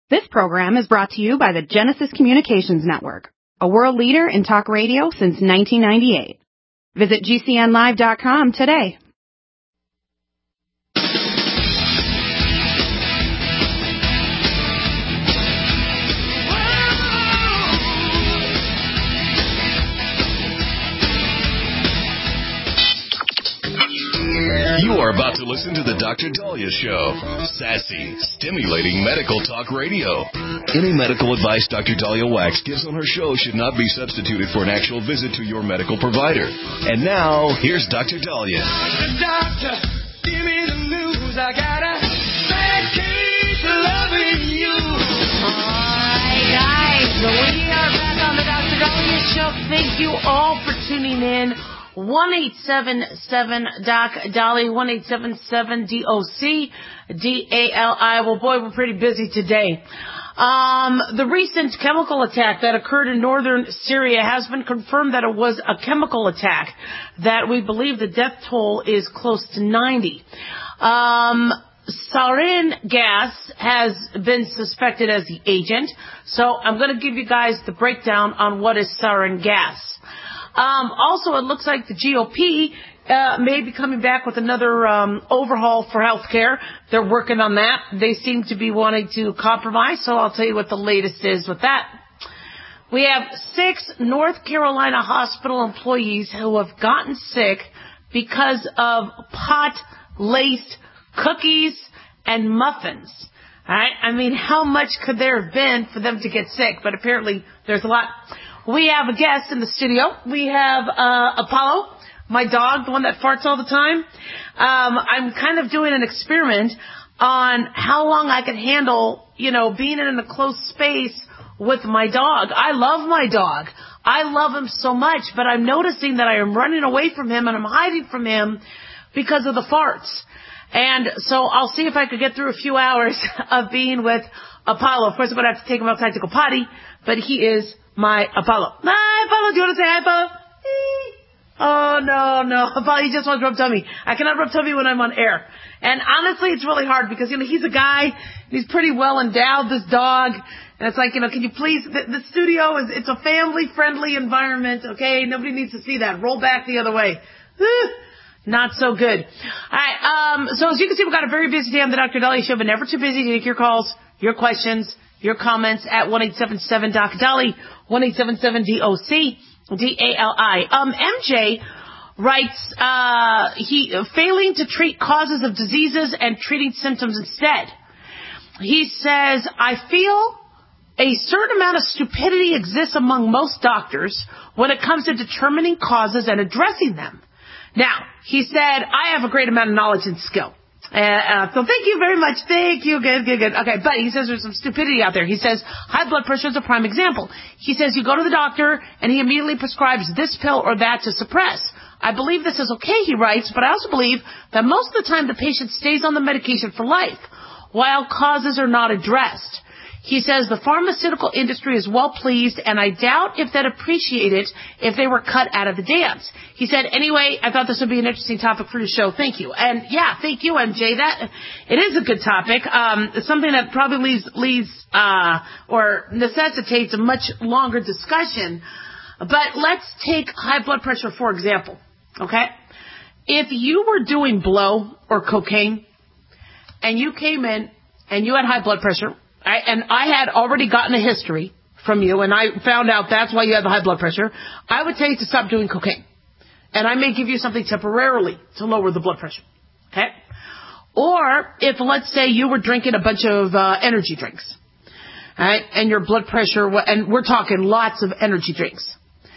This program is brought to you by the Genesis Communications Network, a world leader in talk radio since 1998. Visit GCNlive.com today. You are about to listen to The Dr. Daliah Show. Sassy, stimulating medical talk radio. Any medical advice Dr. Daliah Wax gives on her show should not be substituted for an actual visit to your medical provider. And now, here's Dr. Daliah. Doctor, give me the news. I got a bad case of loving you. All right, guys. We are back on The Dr. Daliah Show. Thank you all for tuning in. 1-877-DOC-DALI, 1-877-DOC-DALI. Well, boy, we're pretty busy today. The recent chemical attack that occurred in northern Syria has been confirmed that it was a chemical attack, that we believe the death toll is close to 90. Sarin gas has been suspected as the agent, so I'm going to give you guys the breakdown on what is sarin gas. Also, it looks like the GOP may be coming back with another overhaul for health care. They're working on that. They seem to be wanting to compromise, so I'll tell you what the latest is with that. We have 6 North Carolina hospital employees who have gotten sick because of pot-laced cookies and muffins. All right? I mean, how much could there have been for them to get sick? But apparently there's a lot. We have a guest in the studio. We have Apollo, my dog, the one that farts all the time. I'm kind of doing an experiment on how long I can handle, being in a close space with my dog. I love my dog. I love him so much, but I'm noticing that I am running away from him and I'm hiding from him because of the farts. And so I'll see if I could get through a few hours of being with Apollo. Of course, I'm going to have to take him outside to go potty, but he is my Apollo. Hi, Apollo. Do you want to say hi, Apollo? Oh, no. Apollo, he just wants to rub tummy. I cannot rub tummy when I'm on air. And honestly, it's really hard because, he's a guy. He's pretty well endowed, this dog. And it's like, can you please, the studio it's a family-friendly environment, okay? Nobody needs to see that. Roll back the other way. Not so good. All right. So as you can see, we've got a very busy day on the Dr. Daliah Show, but never too busy to take your calls, your questions, your comments at 1-877-DOC-DALI, 1-877-DOC-DALI. MJ writes, failing to treat causes of diseases and treating symptoms instead. He says, I feel a certain amount of stupidity exists among most doctors when it comes to determining causes and addressing them. Now, he said, I have a great amount of knowledge and skill. So thank you very much. Thank you. Good. Okay, but he says there's some stupidity out there. He says high blood pressure is a prime example. He says you go to the doctor and he immediately prescribes this pill or that to suppress. I believe this is okay, he writes, but I also believe that most of the time the patient stays on the medication for life while causes are not addressed. He says the pharmaceutical industry is well pleased, and I doubt if they'd appreciate it if they were cut out of the dance. He said, anyway, I thought this would be an interesting topic for the show. Thank you. And yeah, thank you, MJ. It is a good topic. It's something that probably leads or necessitates a much longer discussion. But let's take high blood pressure, for example. Okay? If you were doing blow or cocaine and you came in and you had high blood pressure, and I had already gotten a history from you, and I found out that's why you have the high blood pressure, I would tell you to stop doing cocaine. And I may give you something temporarily to lower the blood pressure. Okay? Or if, let's say, you were drinking a bunch of energy drinks, right, and your blood pressure, and we're talking lots of energy drinks.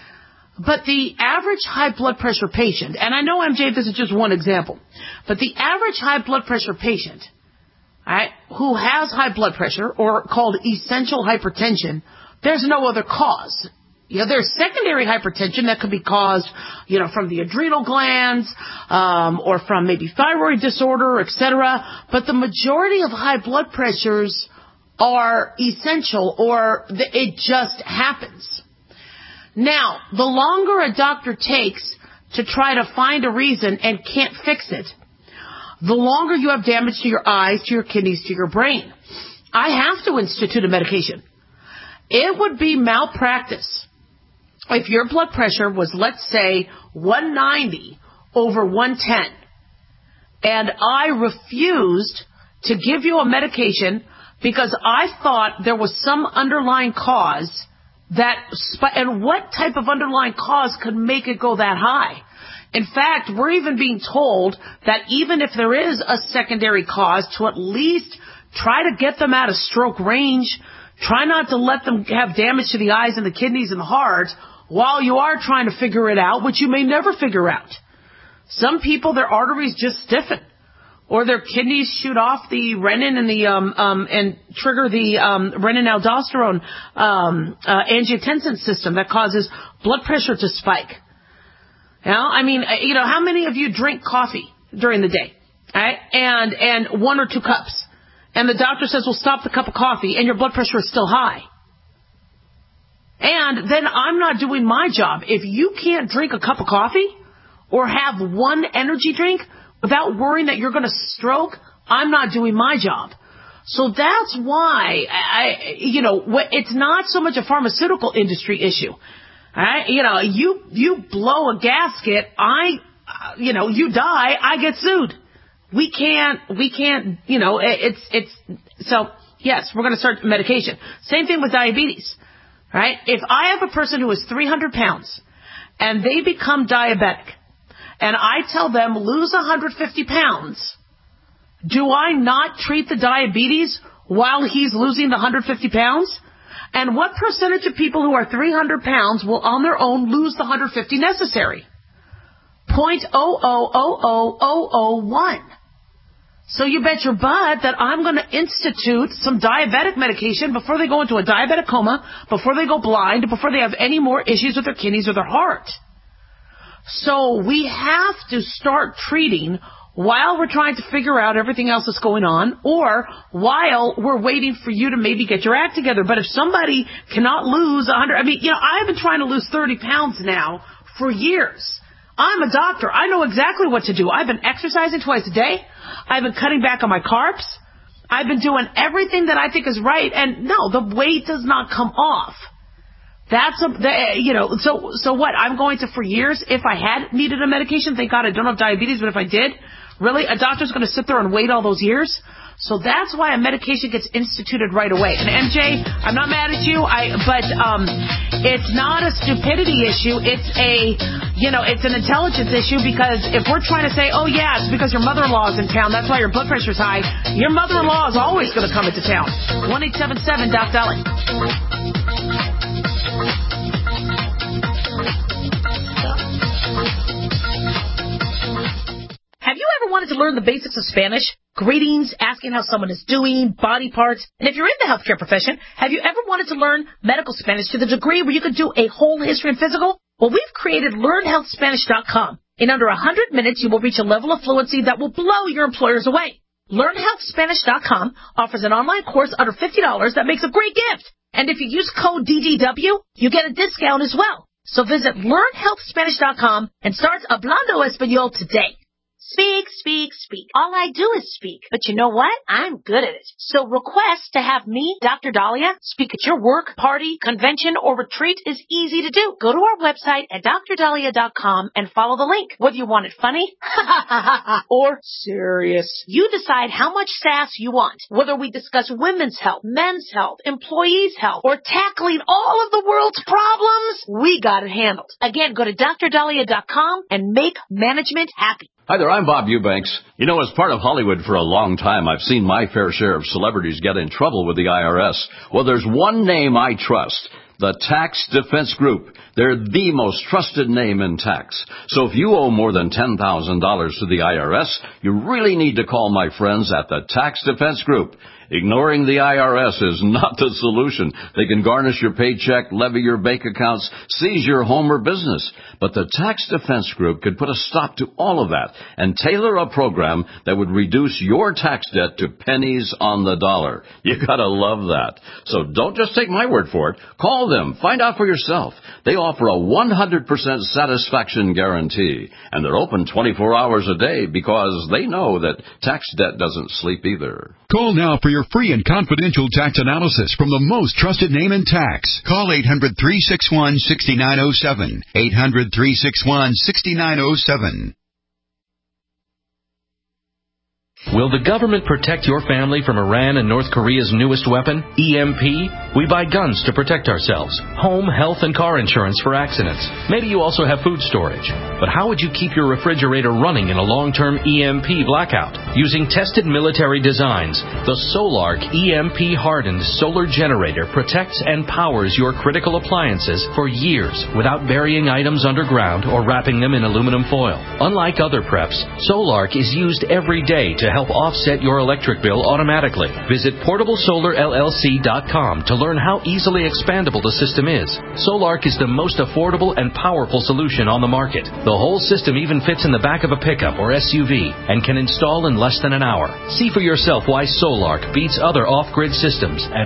But the average high blood pressure patient, and I know, MJ, this is just one example, but the average high blood pressure patient, right, who has high blood pressure, or called essential hypertension, there's no other cause. There's secondary hypertension that could be caused, from the adrenal glands, or from maybe thyroid disorder, etc. But the majority of high blood pressures are essential, or it just happens. Now, the longer a doctor takes to try to find a reason and can't fix it, the longer you have damage to your eyes, to your kidneys, to your brain. I have to institute a medication. It would be malpractice if your blood pressure was, let's say, 190 over 110, and I refused to give you a medication because I thought there was some underlying cause and what type of underlying cause could make it go that high? In fact, we're even being told that even if there is a secondary cause, to at least try to get them out of stroke range. Try not to let them have damage to the eyes and the kidneys and the heart while you are trying to figure it out, which you may never figure out. Some people, their arteries just stiffen, or their kidneys shoot off the renin and and trigger the renin-aldosterone angiotensin system that causes blood pressure to spike. I mean, how many of you drink coffee during the day, right? And 1 or 2 cups, and the doctor says, "Well, stop the cup of coffee," and your blood pressure is still high. And then I'm not doing my job. If you can't drink a cup of coffee or have one energy drink without worrying that you're going to stroke, I'm not doing my job. So that's why, it's not so much a pharmaceutical industry issue. You blow a gasket, you die, I get sued. We can't, so yes, we're going to start medication. Same thing with diabetes, right? If I have a person who is 300 pounds and they become diabetic, and I tell them lose 150 pounds, do I not treat the diabetes while he's losing the 150 pounds? And what percentage of people who are 300 pounds will on their own lose the 150 necessary? 0.0000001. So you bet your butt that I'm going to institute some diabetic medication before they go into a diabetic coma, before they go blind, before they have any more issues with their kidneys or their heart. So we have to start treating while we're trying to figure out everything else that's going on, or while we're waiting for you to maybe get your act together. But if somebody cannot lose 100, I've been trying to lose 30 pounds now for years. I'm a doctor. I know exactly what to do. I've been exercising twice a day. I've been cutting back on my carbs. I've been doing everything that I think is right. And no, the weight does not come off. So what? I'm going to, for years, if I had needed a medication, thank God I don't have diabetes, but if I did, really, a doctor's going to sit there and wait all those years? So that's why a medication gets instituted right away. And MJ, I'm not mad at you, but it's not a stupidity issue. It's it's an intelligence issue, because if we're trying to say, oh yeah, it's because your mother-in-law is in town, that's why your blood pressure's high, your mother-in-law is always going to come into town. 1-877-DOC-DOLLY. Have you ever wanted to learn the basics of Spanish? Greetings, asking how someone is doing, body parts. And if you're in the healthcare profession, have you ever wanted to learn medical Spanish to the degree where you could do a whole history and physical? Well, we've created LearnHealthSpanish.com. In under 100 minutes, you will reach a level of fluency that will blow your employers away. LearnHealthSpanish.com offers an online course under $50 that makes a great gift. And if you use code DGW, you get a discount as well. So visit LearnHealthSpanish.com and start Hablando Español today. Speak, speak, speak. All I do is speak. But you know what? I'm good at it. So request to have me, Dr. Dahlia, speak at your work, party, convention, or retreat is easy to do. Go to our website at drdahlia.com and follow the link. Whether you want it funny or serious, you decide how much sass you want. Whether we discuss women's health, men's health, employees' health, or tackling all of the world's problems, we got it handled. Again, go to drdahlia.com and make management happy. Hi there, I'm Bob Eubanks. As part of Hollywood for a long time, I've seen my fair share of celebrities get in trouble with the IRS. Well, there's one name I trust, the Tax Defense Group. They're the most trusted name in tax. So if you owe more than $10,000 to the IRS, you really need to call my friends at the Tax Defense Group. Ignoring the IRS is not the solution. They can garnish your paycheck, levy your bank accounts, seize your home or business. But the Tax Defense Group could put a stop to all of that and tailor a program that would reduce your tax debt to pennies on the dollar. You gotta love that. So don't just take my word for it. Call them. Find out for yourself. They offer a 100% satisfaction guarantee, and they're open 24 hours a day because they know that tax debt doesn't sleep either. Call now for your free and confidential tax analysis from the most trusted name in tax. Call 800-361-6907. 800-361-6907. Will the government protect your family from Iran and North Korea's newest weapon, EMP? We buy guns to protect ourselves, home, health, and car insurance for accidents. Maybe you also have food storage. But how would you keep your refrigerator running in a long-term EMP blackout? Using tested military designs, the Solark EMP-hardened solar generator protects and powers your critical appliances for years without burying items underground or wrapping them in aluminum foil. Unlike other preps, Solark is used every day to help offset your electric bill automatically. Visit PortableSolarLLC.com to learn how easily expandable the system is. Solark is the most affordable and powerful solution on the market. The whole system even fits in the back of a pickup or SUV and can install in less than an hour. See for yourself why Solark beats other off-grid systems at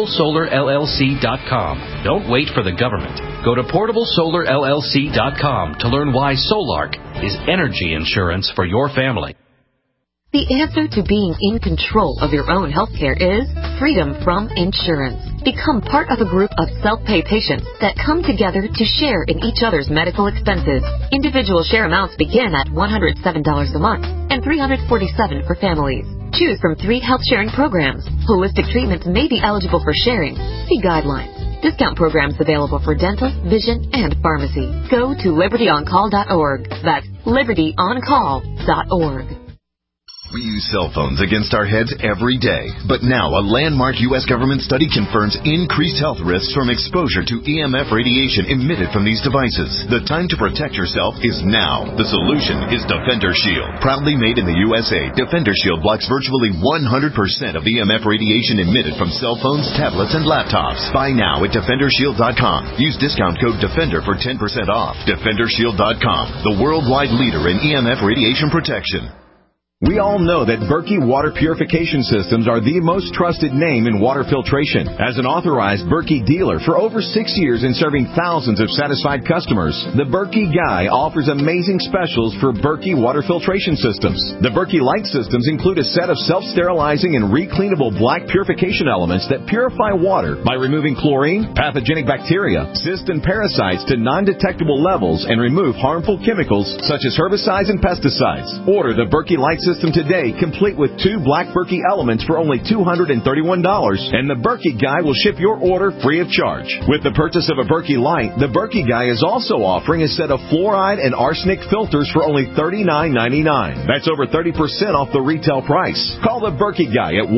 PortableSolarLLC.com. Don't wait for the government. Go to PortableSolarLLC.com to learn why Solark is energy insurance for your family. The answer to being in control of your own healthcare is freedom from insurance. Become part of a group of self-pay patients that come together to share in each other's medical expenses. Individual share amounts begin at $107 a month and $347 for families. Choose from 3 health-sharing programs. Holistic treatments may be eligible for sharing. See guidelines. Discount programs available for dental, vision, and pharmacy. Go to libertyoncall.org. That's libertyoncall.org. We use cell phones against our heads every day. But now a landmark U.S. government study confirms increased health risks from exposure to EMF radiation emitted from these devices. The time to protect yourself is now. The solution is Defender Shield. Proudly made in the USA, Defender Shield blocks virtually 100% of EMF radiation emitted from cell phones, tablets, and laptops. Buy now at DefenderShield.com. Use discount code DEFENDER for 10% off. DefenderShield.com, the worldwide leader in EMF radiation protection. We all know that Berkey Water Purification Systems are the most trusted name in water filtration. As an authorized Berkey dealer for over 6 years and serving thousands of satisfied customers, the Berkey Guy offers amazing specials for Berkey Water Filtration Systems. The Berkey Light Systems include a set of self-sterilizing and recleanable black purification elements that purify water by removing chlorine, pathogenic bacteria, cysts, and parasites to non-detectable levels and remove harmful chemicals such as herbicides and pesticides. Order the Berkey Light System today, complete with 2 black Berkey elements for only $231, and the Berkey Guy will ship your order free of charge. With the purchase of a Berkey Light, the Berkey Guy is also offering a set of fluoride and arsenic filters for only $39.99. That's over 30% off the retail price. Call the Berkey Guy at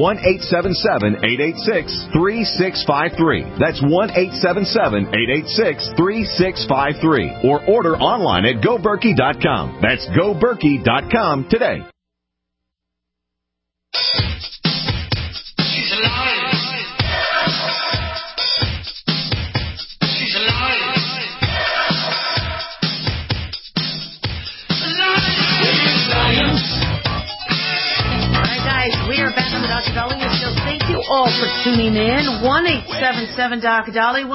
1-877-886-3653. That's 1-877-886-3653. Or order online at GoBerkey.com. That's GoBerkey.com today. She's alive. She's alive. Alright guys, we are back on the Dr. Dahlia Show. Thank you all for tuning in. 1-877-Dr.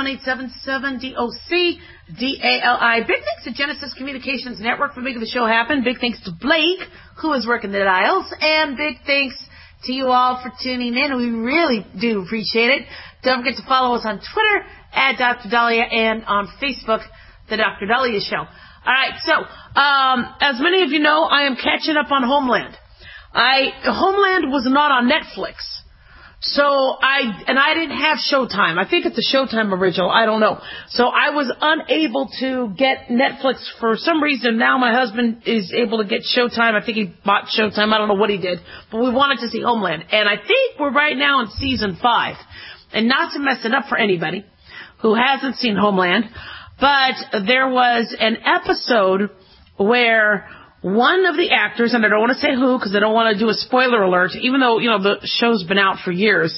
1-877-DOC-DALI. Big thanks to Genesis Communications Network for making the show happen. Big thanks to Blake, who is working the dials. And big thanks to you all for tuning in. We really do appreciate it. Don't forget to follow us on Twitter at Dr. Dahlia and on Facebook, The Dr. Dahlia Show. All right, so as many of you know, I am catching up on Homeland. Homeland was not on Netflix, so I didn't have Showtime. I think it's a Showtime original. I don't know. So I was unable to get Netflix for some reason. Now my husband is able to get Showtime. I think he bought Showtime. I don't know what he did, but we wanted to see Homeland, and I think we're right now in season 5. And not to mess it up for anybody who hasn't seen Homeland, but there was an episode where one of the actors, and I don't want to say who because I don't want to do a spoiler alert, even though, you know, the show's been out for years,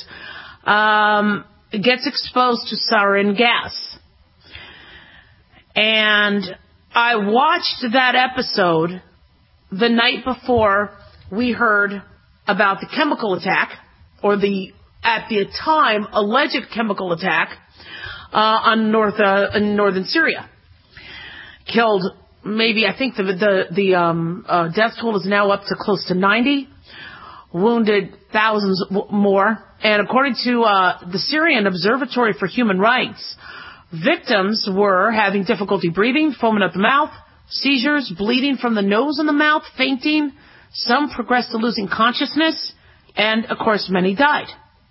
gets exposed to sarin gas. And I watched that episode the night before we heard about the chemical attack, or the, at the time, alleged chemical attack in northern Syria. Killed maybe, I think the death toll is now up to close to 90. Wounded thousands more. And according to the Syrian Observatory for Human Rights, victims were having difficulty breathing, foaming at the mouth, seizures, bleeding from the nose and the mouth, fainting. Some progressed to losing consciousness, and, of course, many died.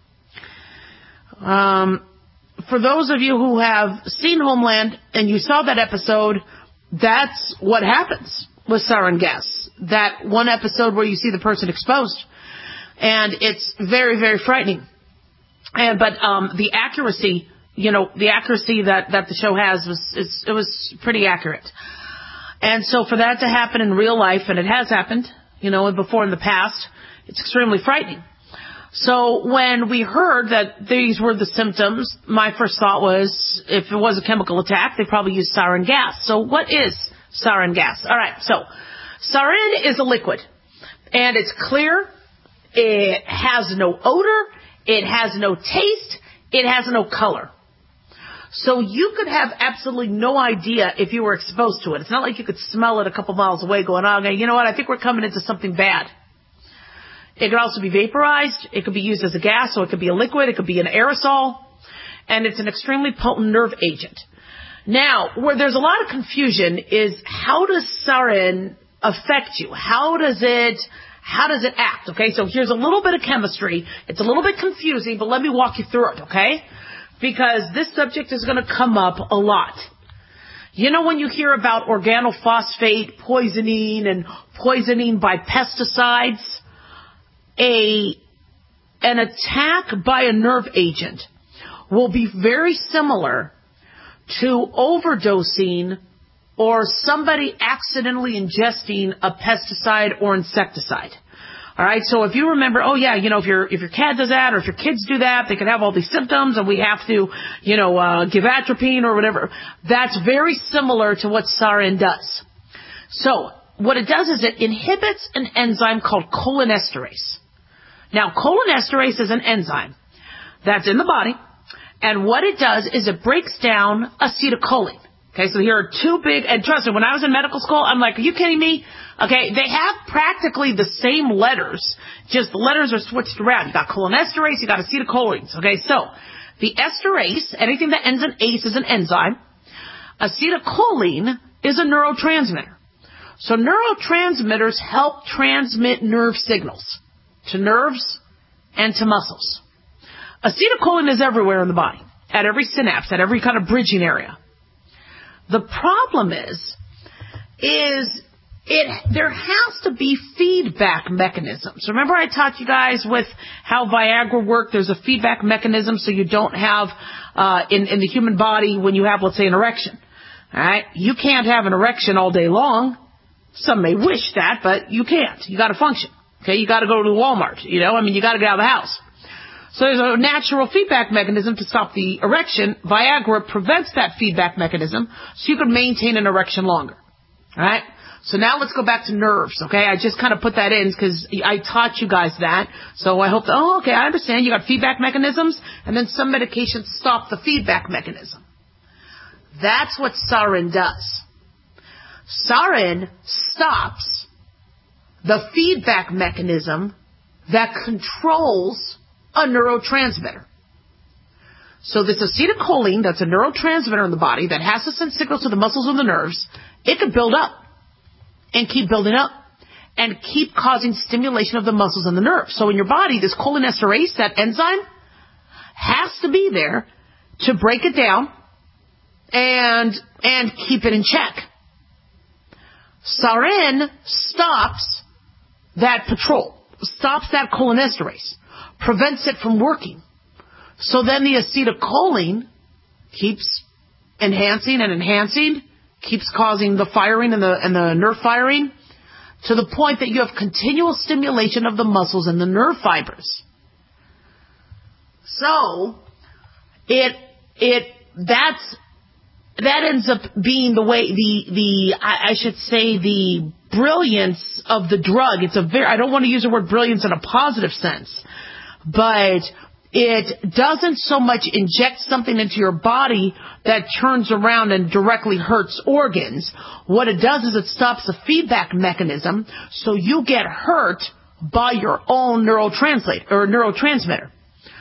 For those of you who have seen Homeland and you saw that episode, that's what happens with sarin gas. That one episode where you see the person exposed. And it's very, very frightening. But the accuracy, that the show has was pretty accurate. And so for that to happen in real life, and it has happened, before in the past, it's extremely frightening. So when we heard that these were the symptoms, my first thought was, if it was a chemical attack, they probably used sarin gas. So what is sarin gas? All right, so sarin is a liquid, and it's clear. It has no odor. It has no taste. It has no color. So you could have absolutely no idea if you were exposed to it. It's not like you could smell it a couple miles away going, okay, you know what, I think we're coming into something bad. It could also be vaporized. It could be used as a gas, so it could be a liquid. It could be an aerosol. And it's an extremely potent nerve agent. Now, where there's a lot of confusion is, how does sarin affect you? How does it act? Okay, so here's a little bit of chemistry. It's a little bit confusing, but let me walk you through it, okay? Because this subject is going to come up a lot. When you hear about organophosphate poisoning and poisoning by pesticides, an attack by a nerve agent will be very similar to overdosing or somebody accidentally ingesting a pesticide or insecticide. All right, so if you remember, if your cat does that, or if your kids do that, they can have all these symptoms, and we have to, give atropine or whatever. That's very similar to what sarin does. So what it does is it inhibits an enzyme called cholinesterase. Now, cholinesterase is an enzyme that's in the body, and what it does is it breaks down acetylcholine. Okay, so here are two big, and trust me, when I was in medical school, I'm like, are you kidding me? Okay, they have practically the same letters, just the letters are switched around. You got cholinesterase, you got acetylcholines. Okay, so the esterase, anything that ends in ACE is an enzyme. Acetylcholine is a neurotransmitter. So neurotransmitters help transmit nerve signals to nerves and to muscles. Acetylcholine is everywhere in the body, at every synapse, at every kind of bridging area. The problem is there has to be feedback mechanisms. Remember I taught you guys with how Viagra worked? There's a feedback mechanism so you don't have, in the human body when you have, let's say, an erection. All right? You can't have an erection all day long. Some may wish that, but you can't. You got to function. Okay? You got to go to Walmart. You got to get out of the house. So there's a natural feedback mechanism to stop the erection. Viagra prevents that feedback mechanism so you can maintain an erection longer. All right? So now let's go back to nerves, okay? I just kind of put that in because I taught you guys that. So I hope okay, I understand. You got feedback mechanisms, and then some medications stop the feedback mechanism. That's what sarin does. Sarin stops the feedback mechanism that controls a neurotransmitter. So this acetylcholine, that's a neurotransmitter in the body that has to send signals to the muscles and the nerves, it could build up and keep building up and keep causing stimulation of the muscles and the nerves. So in your body, this cholinesterase, that enzyme, has to be there to break it down and keep it in check. Sarin stops that patrol, stops that cholinesterase, prevents it from working. So then the acetylcholine keeps enhancing and enhancing, keeps causing the firing and the nerve firing to the point that you have continual stimulation of the muscles and the nerve fibers. So that ends up being the way the brilliance of the drug. I don't want to use the word brilliance in a positive sense, but It doesn't so much inject something into your body that turns around and directly hurts organs. What it does is it stops the feedback mechanism, so you get hurt by your own neurotransmitter.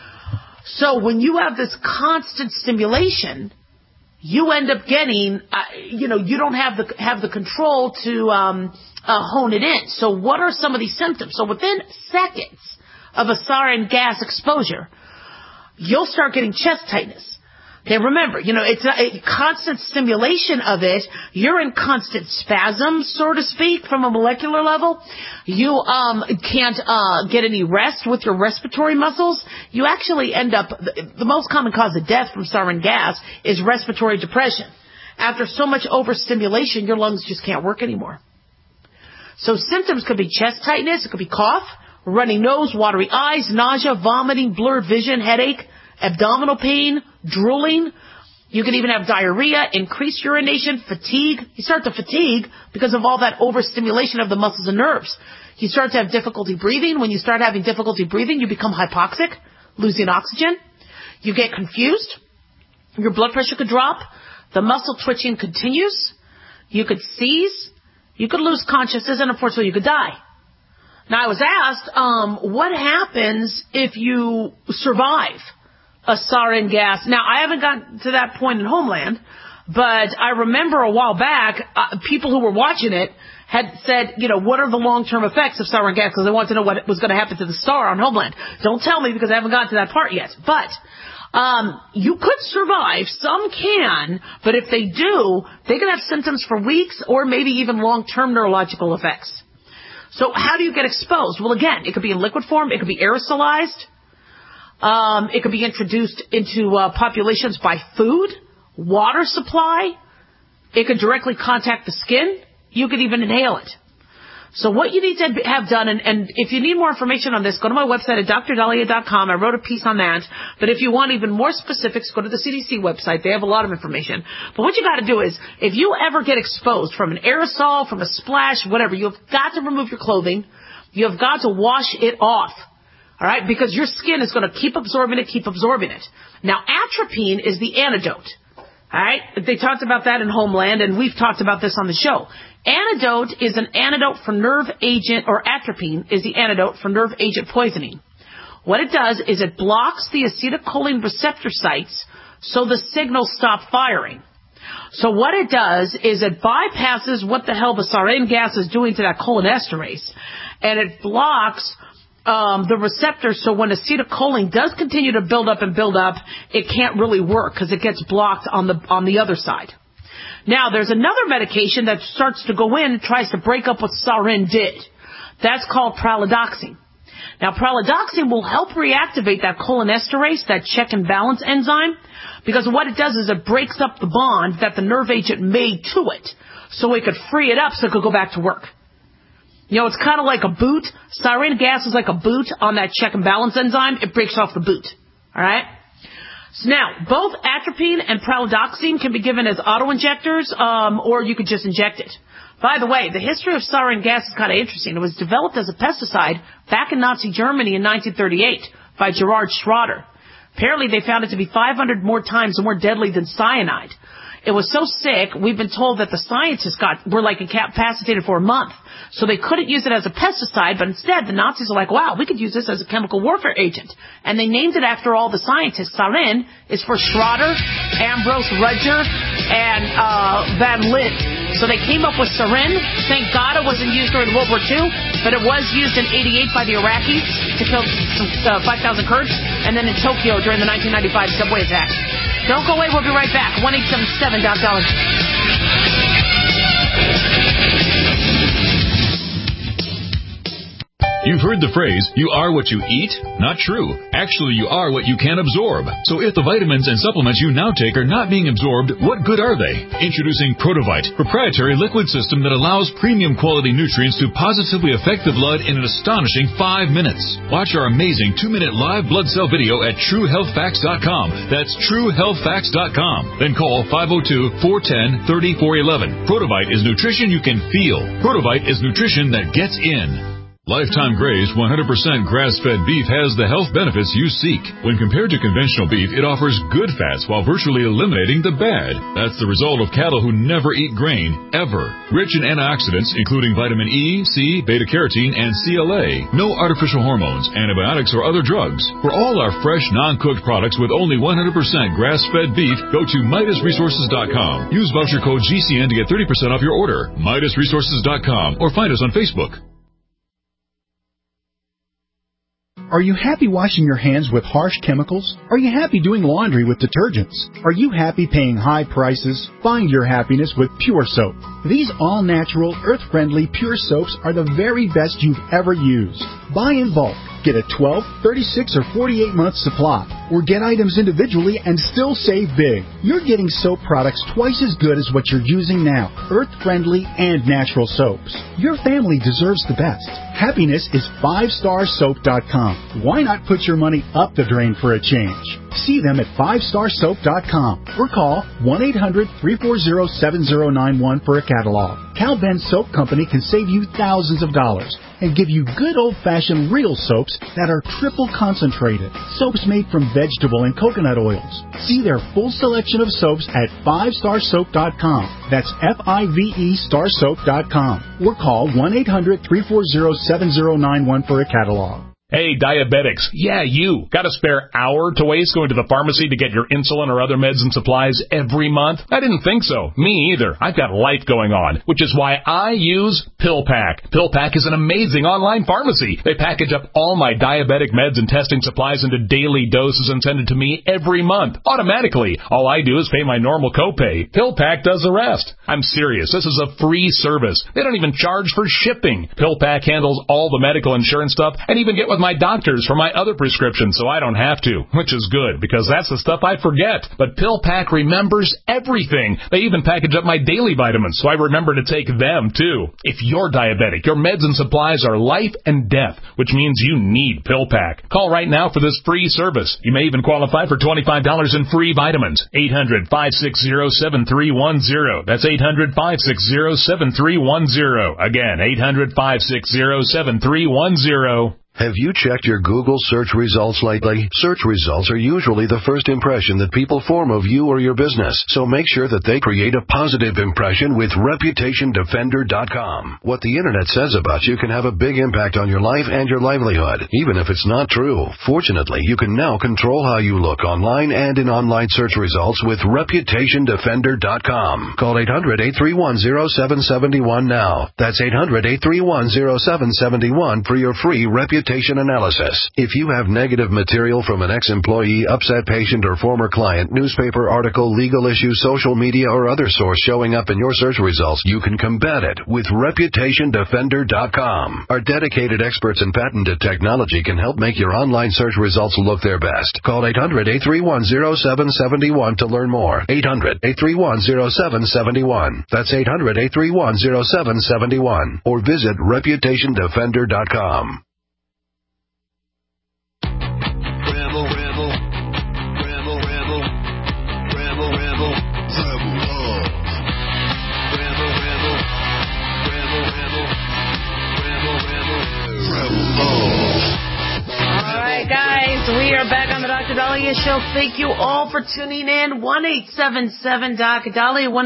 So when you have this constant stimulation, you end up getting, you don't have the control to hone it in. So what are some of these symptoms? So within seconds of a sarin gas exposure, you'll start getting chest tightness. Okay, remember, it's a constant stimulation of it. You're in constant spasm, so to speak, from a molecular level. You can't get any rest with your respiratory muscles. You actually end up, the most common cause of death from sarin gas is respiratory depression. After so much overstimulation, your lungs just can't work anymore. So symptoms could be chest tightness, it could be cough, runny nose, watery eyes, nausea, vomiting, blurred vision, headache, abdominal pain, drooling. You can even have diarrhea, increased urination, fatigue. You start to fatigue because of all that overstimulation of the muscles and nerves. You start to have difficulty breathing. When you start having difficulty breathing, you become hypoxic, losing oxygen. You get confused. Your blood pressure could drop. The muscle twitching continues. You could seize. You could lose consciousness, and unfortunately, you could die. Now, I was asked, what happens if you survive a sarin gas? Now, I haven't gotten to that point in Homeland, but I remember a while back, people who were watching it had said, what are the long-term effects of sarin gas? Because they want to know what was going to happen to the star on Homeland. Don't tell me because I haven't gotten to that part yet. But you could survive. Some can, but if they do, they can have symptoms for weeks or maybe even long-term neurological effects. So how do you get exposed? Well, again, it could be in liquid form. It could be aerosolized. It could be introduced into populations by food, water supply. It could directly contact the skin. You could even inhale it. So what you need to have done, and if you need more information on this, go to my website at drdahlia.com. I wrote a piece on that. But if you want even more specifics, go to the CDC website. They have a lot of information. But what you got to do is, if you ever get exposed from an aerosol, from a splash, whatever, you've got to remove your clothing. You've got to wash it off. All right? Because your skin is going to keep absorbing it. Now, atropine is the antidote. All right? They talked about that in Homeland, and we've talked about this on the show. Antidote is an antidote for nerve agent, or atropine is the antidote for nerve agent poisoning. What it does is it blocks the acetylcholine receptor sites so the signals stop firing. So what it does is it bypasses what the hell the sarin gas is doing to that cholinesterase, and it blocks the receptors, so when acetylcholine does continue to build up, it can't really work because it gets blocked on the other side. Now, there's another medication that starts to go in and tries to break up what sarin did. That's called pralidoxime. Now, pralidoxime will help reactivate that cholinesterase, that check and balance enzyme, because what it does is it breaks up the bond that the nerve agent made to it, so it could free it up so it could go back to work. It's kind of like a boot. Sarin gas is like a boot on that check and balance enzyme. It breaks off the boot. All right? So now, both atropine and pralidoxime can be given as auto-injectors, or you could just inject it. By the way, the history of sarin gas is kind of interesting. It was developed as a pesticide back in Nazi Germany in 1938 by Gerhard Schroeder. Apparently, they found it to be 500 more times more deadly than cyanide. It was so sick, we've been told that the scientists were like incapacitated for a month. So they couldn't use it as a pesticide, but instead the Nazis were like, wow, we could use this as a chemical warfare agent. And they named it after all the scientists. Sarin is for Schroeder, Ambrose, Rudger, and Van Lint. So they came up with sarin. Thank God it wasn't used during World War II, but it was used in 88 by the Iraqis to kill 5,000 Kurds, and then in Tokyo during the 1995 subway attack. Don't go away. We'll be right back. 1-877-DOC-DOLLAR. You've heard the phrase, you are what you eat? Not true. Actually, you are what you can absorb. So if the vitamins and supplements you now take are not being absorbed, what good are they? Introducing Protovite, proprietary liquid system that allows premium quality nutrients to positively affect the blood in an astonishing 5 minutes. Watch our amazing 2-minute live blood cell video at TrueHealthFacts.com. That's TrueHealthFacts.com. Then call 502-410-3411. Protovite is nutrition you can feel. Protovite is nutrition that gets in. Lifetime Grazed 100% grass-fed beef has the health benefits you seek. When compared to conventional beef, it offers good fats while virtually eliminating the bad. That's the result of cattle who never eat grain, ever. Rich in antioxidants, including vitamin E, C, beta-carotene, and CLA. No artificial hormones, antibiotics, or other drugs. For all our fresh, non-cooked products with only 100% grass-fed beef, go to MidasResources.com. Use voucher code GCN to get 30% off your order. MidasResources.com or find us on Facebook. Are you happy washing your hands with harsh chemicals? Are you happy doing laundry with detergents? Are you happy paying high prices? Find your happiness with Pure Soap. These all-natural, earth-friendly Pure Soaps are the very best you've ever used. Buy in bulk. Get a 12, 36, or 48-month supply. Or get items individually and still save big. You're getting soap products twice as good as what you're using now. Earth-friendly and natural soaps. Your family deserves the best. Happiness is 5starsoap.com. Why not put your money up the drain for a change? See them at 5starsoap.com or call 1-800-340-7091 for a catalog. Cal Ben Soap Company can save you thousands of dollars and give you good old-fashioned real soaps that are triple concentrated. Soaps made from vegetable and coconut oils. See their full selection of soaps at 5starsoap.com. That's F-I-V-E starsoap.com. Or call 1-800-340-7091 for a catalog. Hey, diabetics. Yeah, you. Got a spare hour to waste going to the pharmacy to get your insulin or other meds and supplies every month? I didn't think so. Me either. I've got life going on, which is why I use PillPack. PillPack is an amazing online pharmacy. They package up all my diabetic meds and testing supplies into daily doses and send it to me every month, automatically. All I do is pay my normal copay. PillPack does the rest. I'm serious. This is a free service. They don't even charge for shipping. PillPack handles all the medical insurance stuff and even get with my doctors for my other prescriptions so I don't have to, which is good because that's the stuff I forget. But PillPack remembers everything. They even package up my daily vitamins so I remember to take them too. If you're diabetic, your meds and supplies are life and death, which means you need PillPack. Call right now for this free service. You may even qualify for $25 in free vitamins. 800-560-7310. That's 800-560-7310. Again, 800-560-7310. Have you checked your Google search results lately? Search results are usually the first impression that people form of you or your business, so make sure that they create a positive impression with ReputationDefender.com. What the Internet says about you can have a big impact on your life and your livelihood, even if it's not true. Fortunately, you can now control how you look online and in online search results with ReputationDefender.com. Call 800-831-0771 now. That's 800-831-0771 for your free reputation analysis. If you have negative material from an ex-employee, upset patient, or former client, newspaper article, legal issue, social media, or other source showing up in your search results, you can combat it with ReputationDefender.com. Our dedicated experts in patented technology can help make your online search results look their best. Call 800-831-0771 to learn more. 800-831-0771. That's 800-831-0771. Or visit ReputationDefender.com. We are back on the Dr. Dahlia Show. Thank you all for tuning in. 1-877-DOC-DALIA,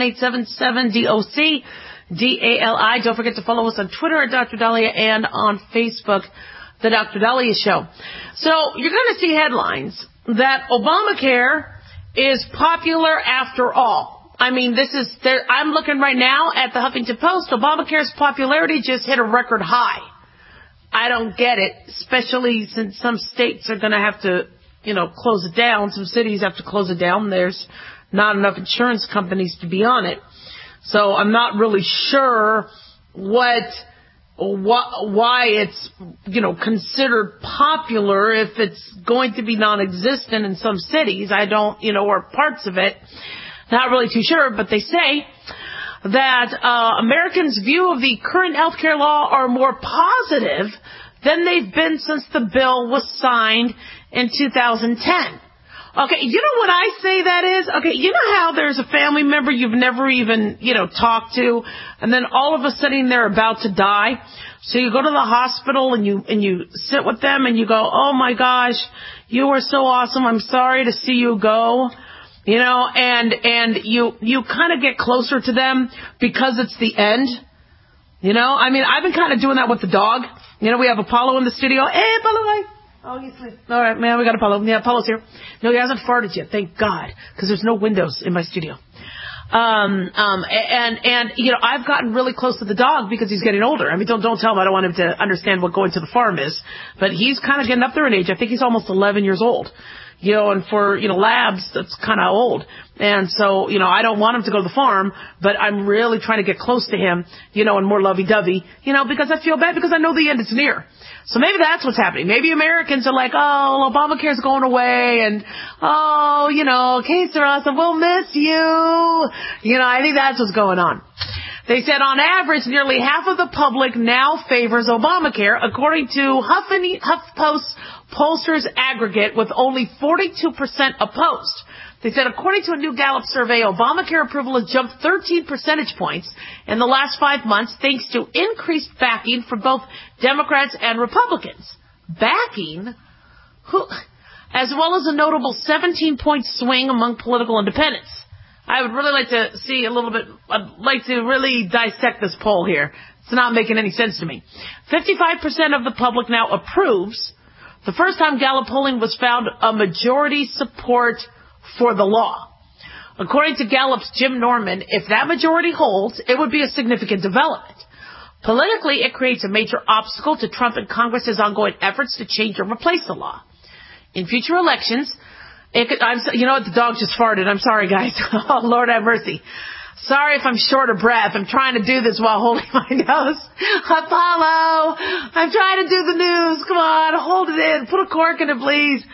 1-877-DOC-DALI. Don't forget to follow us on Twitter at Dr. Dahlia and on Facebook, The Dr. Dahlia Show. So you're going to see headlines that Obamacare is popular after all. I mean, this is there. I'm looking right now at the Huffington Post. Obamacare's popularity just hit a record high. I don't get it, especially since some states are going to have to, close it down. Some cities have to close it down. There's not enough insurance companies to be on it. So I'm not really sure why it's, considered popular if it's going to be non-existent in some cities. I don't, or parts of it. Not really too sure, but they say that Americans' view of the current health care law are more positive than they've been since the bill was signed in 2010. Okay, you know what I say that is? Okay, you know how there's a family member you've never even, talked to, and then all of a sudden they're about to die? So you go to the hospital and you sit with them and you go, oh my gosh, you were so awesome. I'm sorry to see you go. You know, and you kind of get closer to them because it's the end. You know, I mean, I've been kind of doing that with the dog. You know, we have Apollo in the studio. Hey, Apollo, hi. Oh, he's asleep. All right, man, we got Apollo. Yeah, Apollo's here. No, he hasn't farted yet, thank God, because there's no windows in my studio. And you know, I've gotten really close to the dog because he's getting older. I mean, don't tell him I don't want him to understand what going to the farm is, but he's kind of getting up there in age. I think he's almost 11 years old. You know, and for, you know, labs, that's kind of old. And so, you know, I don't want him to go to the farm, but I'm really trying to get close to him, you know, and more lovey-dovey, you know, because I feel bad because I know the end is near. So maybe that's what's happening. Maybe Americans are like, oh, Obamacare's going away, and, oh, you know, Que Sera, we'll miss you. You know, I think that's what's going on. They said on average, nearly half of the public now favors Obamacare, according to HuffPost's pollsters aggregate, with only 42% opposed. They said, according to a new Gallup survey, Obamacare approval has jumped 13 percentage points in the last 5 months thanks to increased backing from both Democrats and Republicans. Backing? As well as a notable 17-point swing among political independents. I would really like to see a little bit, I'd like to really dissect this poll here. It's not making any sense to me. 55% of the public now approves. The first time Gallup polling was found a majority support for the law. According to Gallup's Jim Norman, if that majority holds, it would be a significant development. Politically, it creates a major obstacle to Trump and Congress's ongoing efforts to change or replace the law. In future elections, you know what, the dog just farted. I'm sorry, guys. Oh, Lord have mercy. Sorry if I'm short of breath. I'm trying to do this while holding my nose. Apollo, I'm trying to do the news. Come on, hold it in. Put a cork in it, please.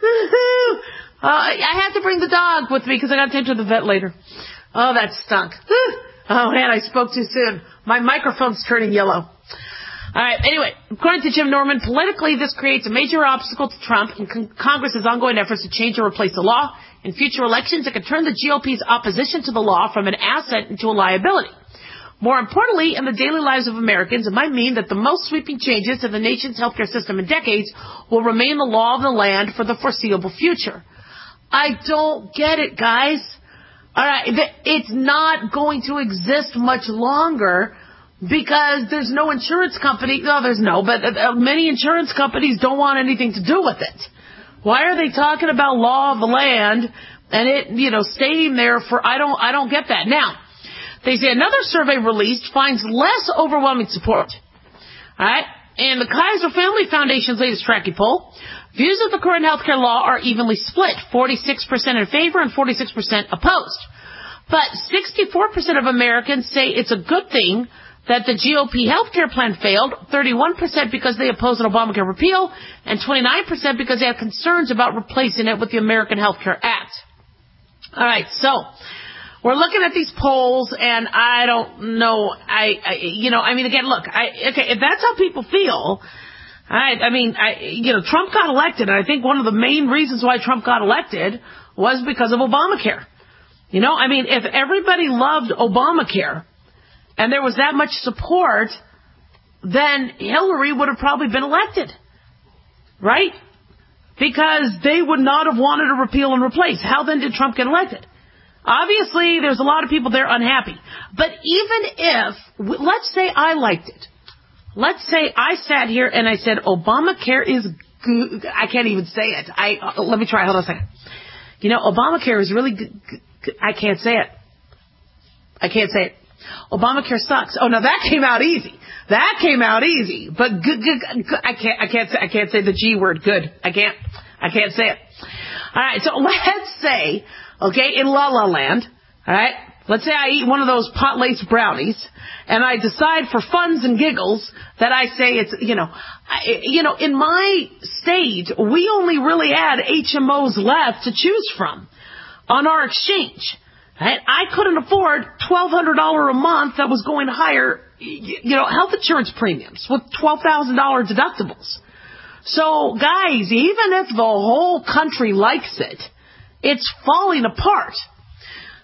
I have to bring the dog with me because I got to take him to the vet later. Oh, that stunk. Oh, man, I spoke too soon. My microphone's turning yellow. All right, anyway, according to Jim Norman, politically this creates a major obstacle to Trump and Congress's ongoing efforts to change or replace the law. In future elections, it could turn the GOP's opposition to the law from an asset into a liability. More importantly, in the daily lives of Americans, it might mean that the most sweeping changes to the nation's healthcare system in decades will remain the law of the land for the foreseeable future. I don't get it, guys. All right, it's not going to exist much longer because there's no insurance company. No, there's no, but many insurance companies don't want anything to do with it. Why are they talking about law of the land and it, you know, staying there for, I don't get that. Now, they say another survey released finds less overwhelming support. All right, and the Kaiser Family Foundation's latest tracking poll, views of the current healthcare law are evenly split, 46% in favor and 46% opposed. But 64% of Americans say it's a good thing that the GOP healthcare plan failed, 31% because they oppose an Obamacare repeal, and 29% because they have concerns about replacing it with the American Health Care Act. All right, so we're looking at these polls, and I don't know. Again, look, if that's how people feel, Trump got elected, and I think one of the main reasons why Trump got elected was because of Obamacare. You know, I mean, if everybody loved Obamacare and there was that much support, then Hillary would have probably been elected, right? Because they would not have wanted to repeal and replace. How then did Trump get elected? Obviously, there's a lot of people there unhappy. But even if, let's say I liked it. Let's say I sat here and I said, Obamacare is good. I can't even say it. Let me try. Hold on a second. You know, Obamacare is really good. I can't say it. I can't say it. Obamacare sucks. Oh, no, that came out easy. That came out easy. But good. I can't say the G word. Good. I can't say it. All right. So let's say, okay, in La La Land, all right, let's say I eat one of those pot-laced brownies, and I decide for funs and giggles that I say it's, in my state, we only really had HMOs left to choose from on our exchange. Right? I couldn't afford $1,200 a month that was going to higher, health insurance premiums with $12,000 deductibles. So, guys, even if the whole country likes it, it's falling apart.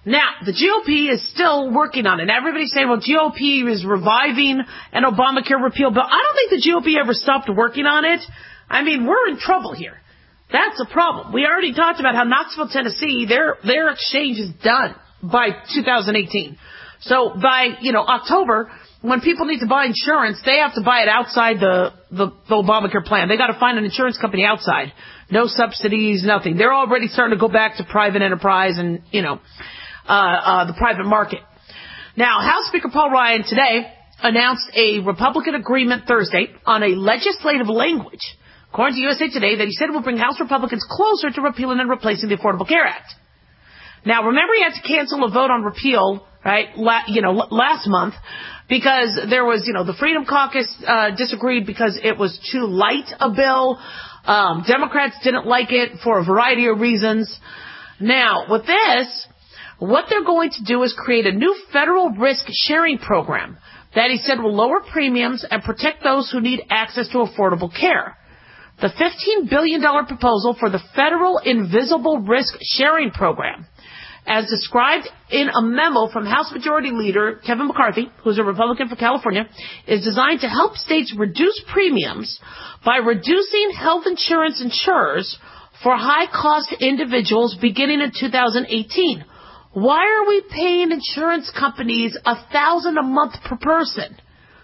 Now, the GOP is still working on it. Everybody's saying, well, GOP is reviving an Obamacare repeal bill. I don't think the GOP ever stopped working on it. I mean, we're in trouble here. That's a problem. We already talked about how Knoxville, Tennessee, their exchange is done by 2018. So by, October, when people need to buy insurance, they have to buy it outside the Obamacare plan. They got to find an insurance company outside. No subsidies, nothing. They're already starting to go back to private enterprise and, the private market. Now, House Speaker Paul Ryan today announced a Republican agreement Thursday on a legislative language, according to USA Today, that he said will bring House Republicans closer to repealing and replacing the Affordable Care Act. Now, remember he had to cancel a vote on repeal, right, last month because there was, the Freedom Caucus disagreed because it was too light a bill. Democrats didn't like it for a variety of reasons. Now, with this, what they're going to do is create a new federal risk sharing program that he said will lower premiums and protect those who need access to affordable care. The $15 billion proposal for the Federal Invisible Risk Sharing Program, as described in a memo from House Majority Leader Kevin McCarthy, who's a Republican for California, is designed to help states reduce premiums by reducing health insurance insurers for high-cost individuals beginning in 2018. Why are we paying insurance companies $1,000 a month per person?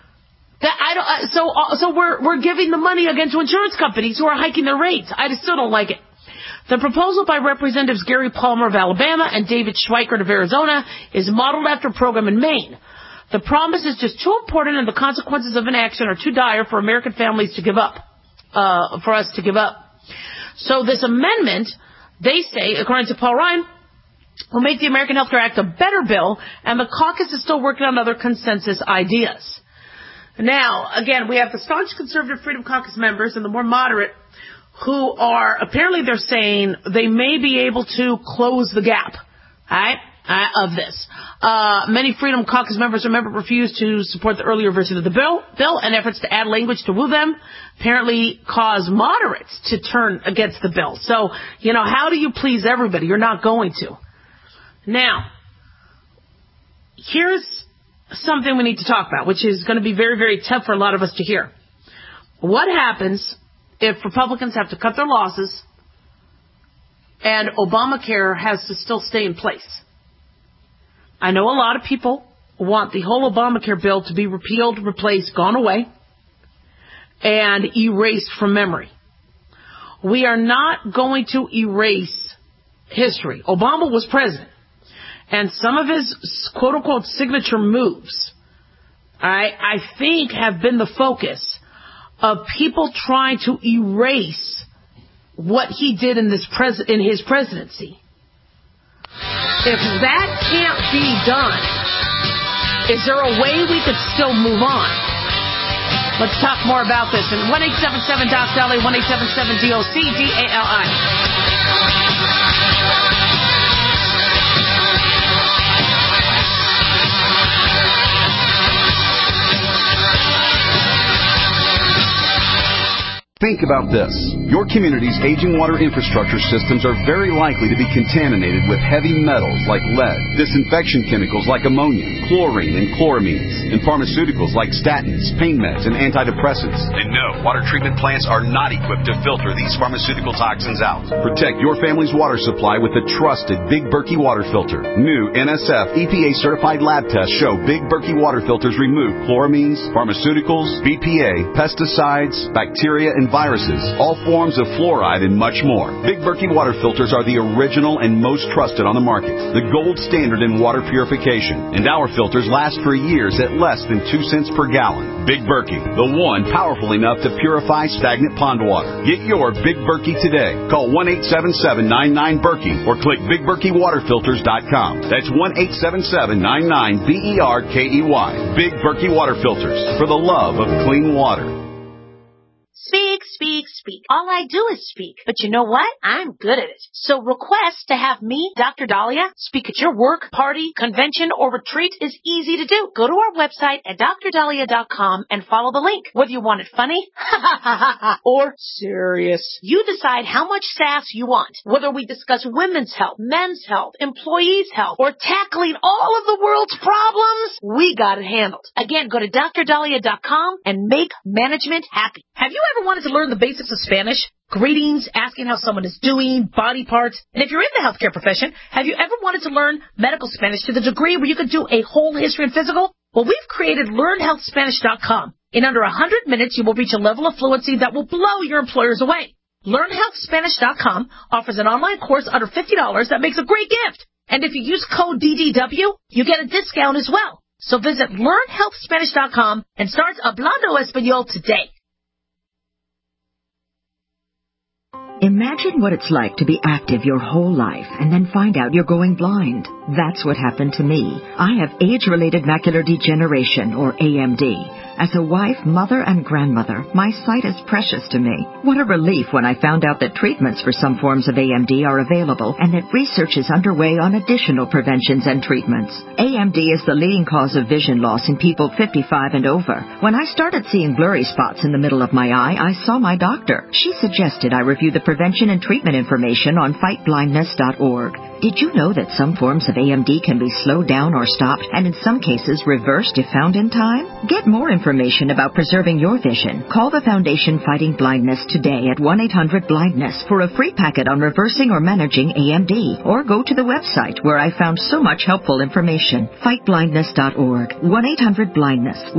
So we're giving the money again to insurance companies who are hiking their rates. I still don't like it. The proposal by Representatives Gary Palmer of Alabama and David Schweikert of Arizona is modeled after a program in Maine. The promise is just too important and the consequences of inaction are too dire for American families to give up, for us to give up. So this amendment, they say, according to Paul Ryan, will make the American Health Care Act a better bill, and the caucus is still working on other consensus ideas. Now, again, we have the staunch conservative Freedom Caucus members and the more moderate who are, apparently they're saying they may be able to close the gap, right, of this. Many Freedom Caucus members, remember, refused to support the earlier version of the bill, and efforts to add language to woo them apparently caused moderates to turn against the bill. So, how do you please everybody? You're not going to. Now, here's something we need to talk about, which is going to be very, very tough for a lot of us to hear. What happens if Republicans have to cut their losses and Obamacare has to still stay in place? I know a lot of people want the whole Obamacare bill to be repealed, replaced, gone away, and erased from memory. We are not going to erase history. Obama was president. And some of his quote-unquote signature moves, I think, have been the focus of people trying to erase what he did in his presidency. If that can't be done, is there a way we could still move on? Let's talk more about this. And 1-877-DOC-DALI, 1-877-DOC-DALI. Think about this. Your community's aging water infrastructure systems are very likely to be contaminated with heavy metals like lead, disinfection chemicals like ammonia, chlorine and chloramines, and pharmaceuticals like statins, pain meds, and antidepressants. And no, water treatment plants are not equipped to filter these pharmaceutical toxins out. Protect your family's water supply with the trusted Big Berkey water filter. New NSF EPA certified lab tests show Big Berkey water filters remove chloramines, pharmaceuticals, BPA, pesticides, bacteria, and viruses, all forms of fluoride, and much more. Big Berkey water filters are the original and most trusted on the market, the gold standard in water purification, and our filters last for years at less than 2 cents per gallon. Big Berkey, the one powerful enough to purify stagnant pond water. Get your Big Berkey today. Call 1-877-99-BERKEY or click BigBerkeyWaterFilters.com. That's 1-877-99-BERKEY. Big Berkey water filters, for the love of clean water. Speak, speak, speak. All I do is speak. But you know what? I'm good at it. So request to have me, Dr. Dahlia, speak at your work, party, convention, or retreat is easy to do. Go to our website at drdahlia.com and follow the link. Whether you want it funny or serious, you decide how much sass you want. Whether we discuss women's health, men's health, employees' health, or tackling all of the world's problems, we got it handled. Again, go to drdahlia.com and make management happy. Have you ever wanted to learn the basics of Spanish? Greetings, asking how someone is doing, body parts. And if you're in the healthcare profession, have you ever wanted to learn medical Spanish to the degree where you could do a whole history and physical? Well, we've created LearnHealthSpanish.com. In under 100 minutes, you will reach a level of fluency that will blow your employers away. LearnHealthSpanish.com offers an online course under $50 that makes a great gift. And if you use code DDW, you get a discount as well. So visit LearnHealthSpanish.com and start Hablando Español today. Imagine what it's like to be active your whole life and then find out you're going blind. That's what happened to me. I have age-related macular degeneration, or AMD. As a wife, mother, and grandmother, my sight is precious to me. What a relief when I found out that treatments for some forms of AMD are available and that research is underway on additional preventions and treatments. AMD is the leading cause of vision loss in people 55 and over. When I started seeing blurry spots in the middle of my eye, I saw my doctor. She suggested I review the prevention and treatment information on fightblindness.org. Did you know that some forms of AMD can be slowed down or stopped, and in some cases reversed if found in time? Get more information about preserving your vision. Call the Foundation Fighting Blindness today at 1-800-BLINDNESS for a free packet on reversing or managing AMD. Or go to the website where I found so much helpful information. Fightblindness.org. 1-800-BLINDNESS.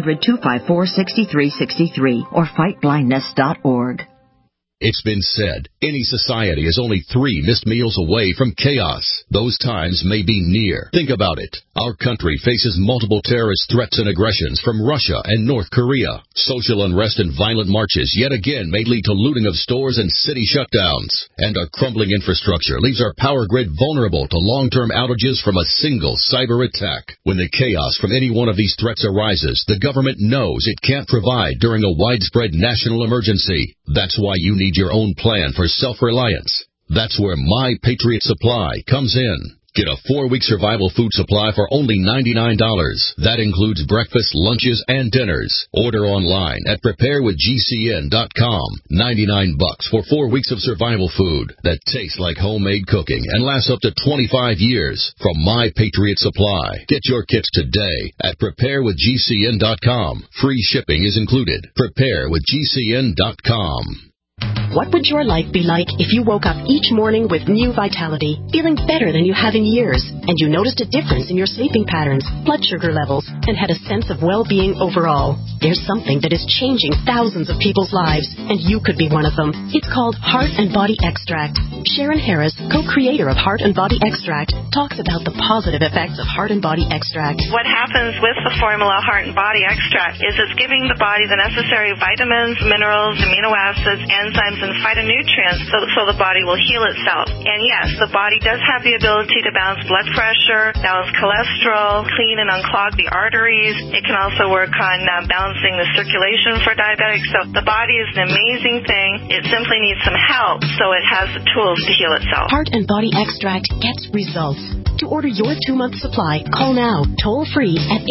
1-800-254-6363 or fightblindness.org. It's been said, any society is only 3 missed meals away from chaos. Those times may be near. Think about it. Our country faces multiple terrorist threats and aggressions from Russia and North Korea. Social unrest and violent marches yet again may lead to looting of stores and city shutdowns. And our crumbling infrastructure leaves our power grid vulnerable to long-term outages from a single cyber attack. When the chaos from any one of these threats arises, the government knows it can't provide during a widespread national emergency. That's why you need your own plan for self-reliance. That's where My Patriot Supply comes in. Get a 4-week survival food supply for only $99. That includes breakfast, lunches, and dinners. Order online at preparewithgcn.com. $99 for 4 weeks of survival food that tastes like homemade cooking and lasts up to 25 years from My Patriot Supply. Get your kits today at preparewithgcn.com. Free shipping is included. Preparewithgcn.com. What would your life be like if you woke up each morning with new vitality, feeling better than you have in years, and you noticed a difference in your sleeping patterns, blood sugar levels, and had a sense of well-being overall? There's something that is changing thousands of people's lives, and you could be one of them. It's called Heart and Body Extract. Sharon Harris, co-creator of Heart and Body Extract, talks about the positive effects of Heart and Body Extract. What happens with the formula Heart and Body Extract is it's giving the body the necessary vitamins, minerals, amino acids, enzymes, and phytonutrients so the body will heal itself. And yes, the body does have the ability to balance blood pressure, balance cholesterol, clean and unclog the arteries. It can also work on balancing the circulation for diabetics. So the body is an amazing thing. It simply needs some help, so it has the tools to heal itself. Heart and Body Extract gets results. To order your 2-month supply, call now, toll free at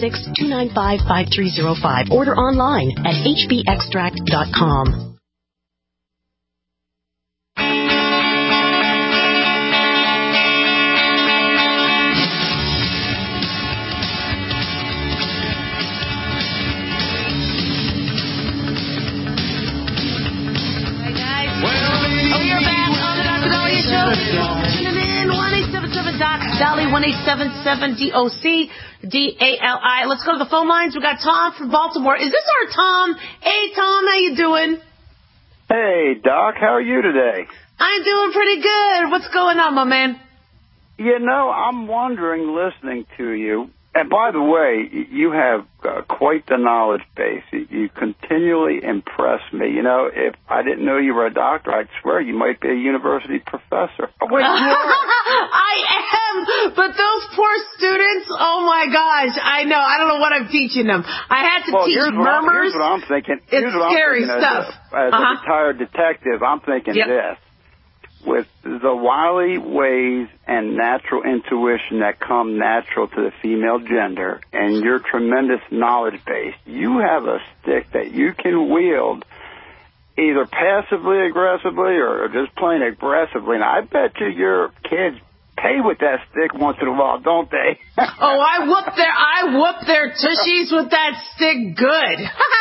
866-295-5305. Order online at hbextract.com. Dolly 1-877-DOC-DALI. Let's go to the phone lines. We got Tom from Baltimore. Is this our Tom? Hey, Tom, how you doing? Hey, Doc, how are you today? I'm doing pretty good. What's going on, my man? You know, I'm wondering, listening to you, and by the way, you have quite the knowledge base. You continually impress me. You know, if I didn't know you were a doctor, I'd swear you might be a university professor. I am, but those poor students, oh my gosh, I know. I don't know what I'm teaching them. I had to teach murmurs. Here's what I'm thinking. It's scary stuff. As a retired detective, I'm thinking this. With the wily ways and natural intuition that come natural to the female gender and your tremendous knowledge base, you have a stick that you can wield either passively aggressively or just plain aggressively. And I bet you your kids pay with that stick once in a while, don't they? Oh, I whoop their tushies with that stick good.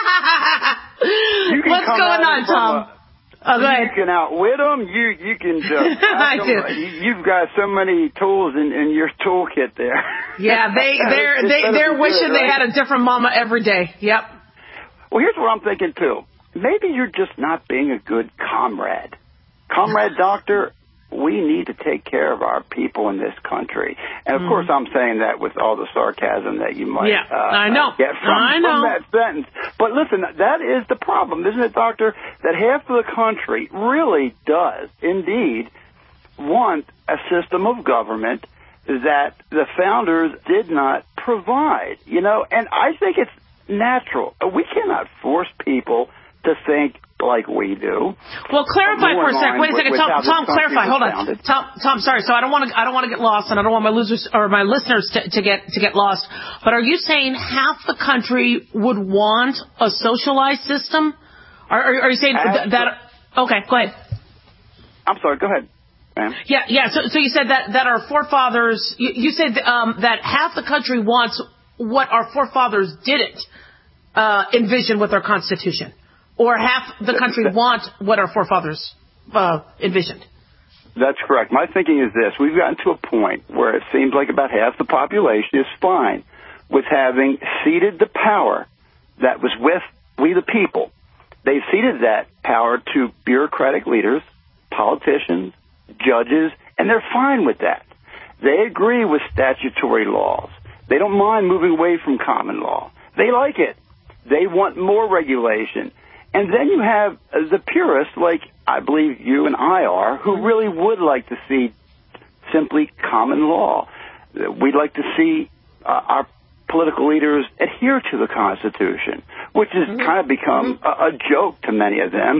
What's going on, Tom? Oh, go ahead. You can outwit them. You can just. I do. You've got so many tools in your toolkit there. Yeah, they're wishing they had a different mama every day. Yep. Well, here's what I'm thinking too. Maybe you're just not being a good comrade. Comrade doctor, we need to take care of our people in this country. And, of course, I'm saying that with all the sarcasm that you might I know. get from that sentence. But, listen, that is the problem, isn't it, Doctor? That half of the country really does, indeed, want a system of government that the founders did not provide. You know, and I think it's natural. We cannot force people to think like we do. Well, clarify for a second. Wait a second, Tom. Clarify. Hold on, Tom. Sorry. So I don't want to get lost, and I don't want my losers or my listeners to get lost. But are you saying half the country would want a socialized system? Are you saying that? Okay, go ahead. I'm sorry. Go ahead. Ma'am. Yeah. So you said that our forefathers. You said that half the country wants what our forefathers didn't envision with our Constitution. Or half the country want what our forefathers envisioned. That's correct. My thinking is this. We've gotten to a point where it seems like about half the population is fine with having ceded the power that was with we the people. They've ceded that power to bureaucratic leaders, politicians, judges, and they're fine with that. They agree with statutory laws. They don't mind moving away from common law. They like it. They want more regulation. And then you have the purists, like I believe you and I are, who really would like to see simply common law. We'd like to see our political leaders adhere to the Constitution, which has kind of become a joke to many of them.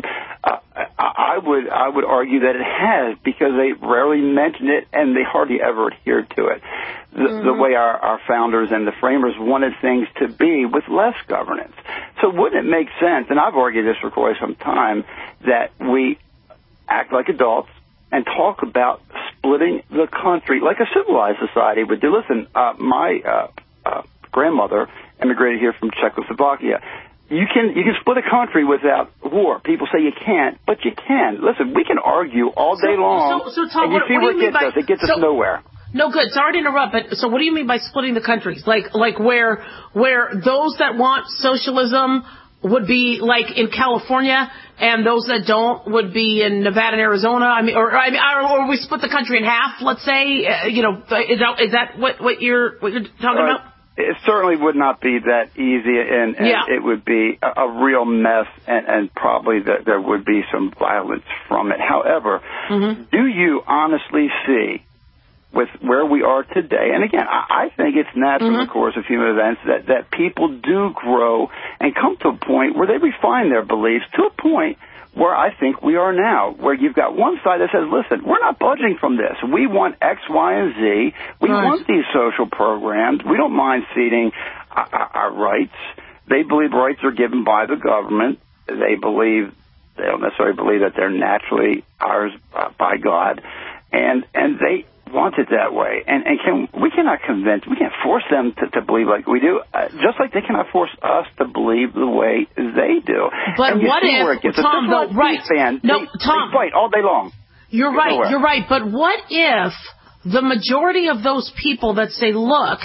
I would argue that it has, because they rarely mention it and they hardly ever adhere to it. The way our founders and the framers wanted things to be with less governance. So wouldn't it make sense, and I've argued this for quite some time, that we act like adults and talk about splitting the country like a civilized society would do? Listen, my grandmother immigrated here from Czechoslovakia. You can split a country without war. People say you can't, but you can. Listen, we can argue all day long. So Tom, and you see where it gets us. It gets us nowhere. No, good. Sorry to interrupt, but so what do you mean by splitting the countries? Like where those that want socialism would be like in California, and those that don't would be in Nevada and Arizona. Or we split the country in half. Let's say, is that what you're talking about? It certainly would not be that easy, and it would be a real mess, and probably there would be some violence from it. However, do you honestly see, with where we are today, and again, I think it's natural in the course of human events that people do grow and come to a point where they refine their beliefs to a point where I think we are now, where you've got one side that says, listen, we're not budging from this. We want X, Y, and Z. We want these social programs. We don't mind ceding our rights. They believe rights are given by the government. They don't necessarily believe that they're naturally ours by God. And they want it that way. And we can't force them to believe like we do, just like they cannot force us to believe the way they do. But what if, Tom, Tom, they fight all day long. You're right. But what if the majority of those people that say, look,